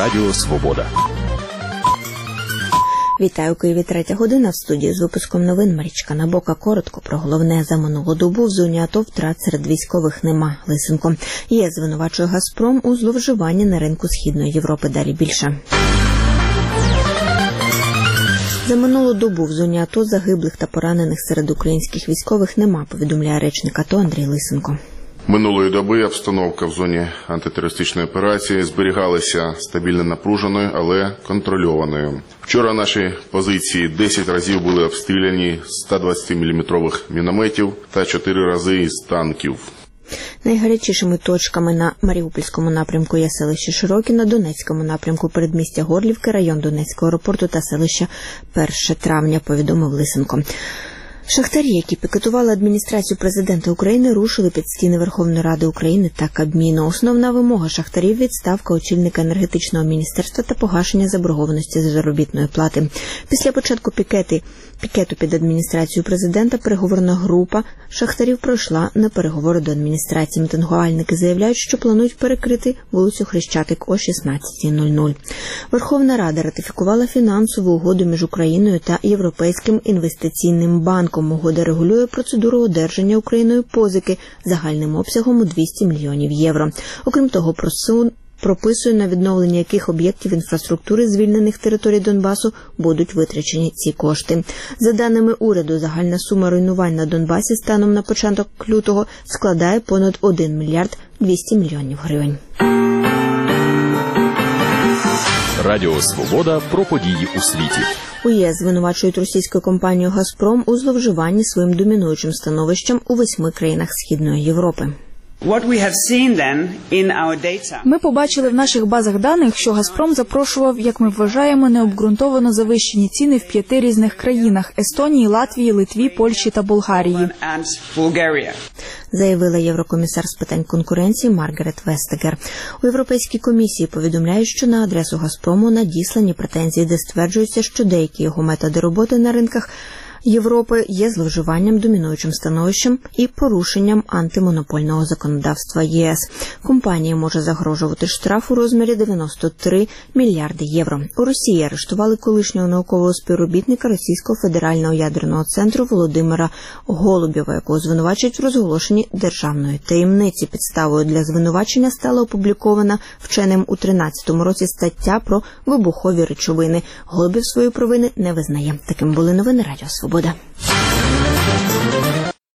Радіо Свобода. Вітаю, Києві, 3 година. В студії з випуском новин Марічка Набока. Коротко про головне. За минулу добу в зоні АТО втрат серед військових нема. Лисенко. ЄС звинувачує «Газпром» у зловживанні на ринку Східної Європи. Далі більше. За минулу добу в зоні АТО загиблих та поранених серед українських військових нема, повідомляє речник АТО Андрій Лисенко. Минулої доби обстановка в зоні антитерористичної операції зберігалася стабільно напруженою, але контрольованою. Вчора наші позиції 10 разів були обстріляні з 120-мм мінометів та 4 рази із танків. Найгарячішими точками на Маріупольському напрямку є селище Широке, на Донецькому напрямку передмістя Горлівки, район Донецького аеропорту та селище 1 травня, повідомив Лисенко. Шахтарі, які пікетували адміністрацію президента України, рушили під стіни Верховної Ради України та Кабміну. Основна вимога шахтарів – відставка очільника енергетичного міністерства та погашення заборгованості з заробітної плати. Після початку пікету під адміністрацією президента переговорна група шахтарів пройшла на переговори до адміністрації. Мітингувальники заявляють, що планують перекрити вулицю Хрещатик о 16:00. Верховна Рада ратифікувала фінансову угоду між Україною та Європейським інвестиційним банком. Угода регулює процедуру одержання Україною позики загальним обсягом у 200 мільйонів євро. Окрім того, прописує, на відновлення яких об'єктів інфраструктури звільнених територій Донбасу будуть витрачені ці кошти. За даними уряду, загальна сума руйнувань на Донбасі станом на початок лютого складає понад 1 мільярд 200 мільйонів гривень. Радіо Свобода про події у світі. У ЄС звинувачують російську компанію «Газпром» у зловживанні своїм домінуючим становищем у 8 країнах Східної Європи. Ми побачили в наших базах даних, що «Газпром» запрошував, як ми вважаємо, необґрунтовано завищені ціни в 5 різних країнах – Естонії, Латвії, Литві, Польщі та Болгарії. Заявила єврокомісар з питань конкуренції Маргарет Вестагер. У Європейській комісії повідомляють, що на адресу «Газпрому» надіслані претензії, де стверджується, що деякі його методи роботи на ринках Європи є зловживанням домінуючим становищем і порушенням антимонопольного законодавства ЄС. Компанії може загрожувати штраф у розмірі 93 мільярди євро. У Росії арештували колишнього наукового співробітника Російського федерального ядерного центру Володимира Голубєва, якого звинувачують в розголошенні державної таємниці. Підставою для звинувачення стала опублікована вченим у 2013 році стаття про вибухові речовини. Голубєв свої провини не визнає. Таким були новини Радіо Свобода.